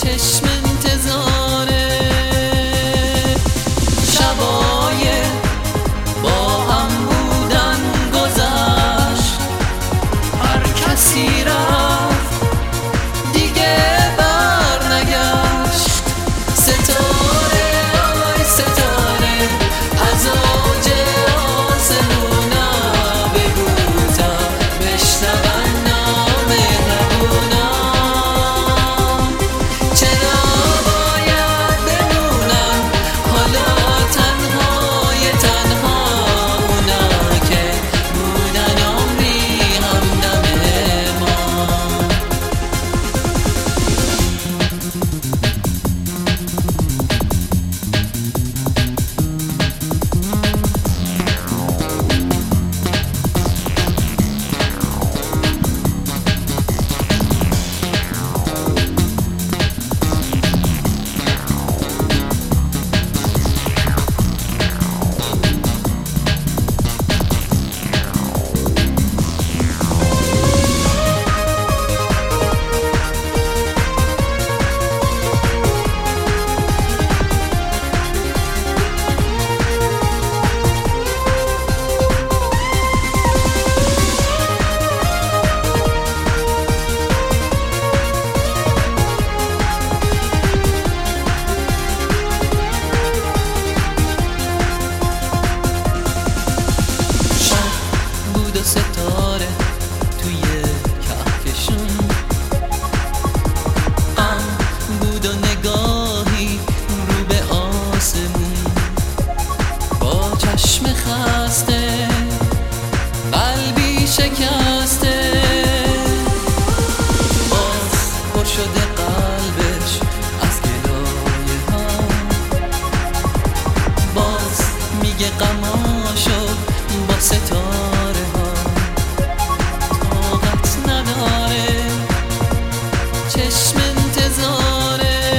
چشم انتظاره، شبای با هم بودن گذشت، هر کسی رفت دیگه بر نگشت. ستاره آی ستاره از اوج آسمونا بگو تا بشنون نام مهربونا، چرا باید بمونن حالا تنهای تنها اونا که بودن عمری همدم ما. ستاره توی کهکشون غم بود و نگاهی رو به آسمون، با چشم خسته قلبی شکسته، باز پر شده قلبش از گلایه ها، باز میگه غماشو با ستاره ها طاقت نداره، چشم انتظاره،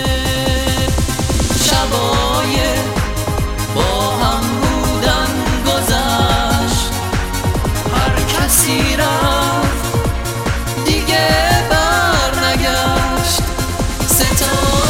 شبای با هم بودن گذشت، هر کسی رفت دیگه بر نگشت. ستاره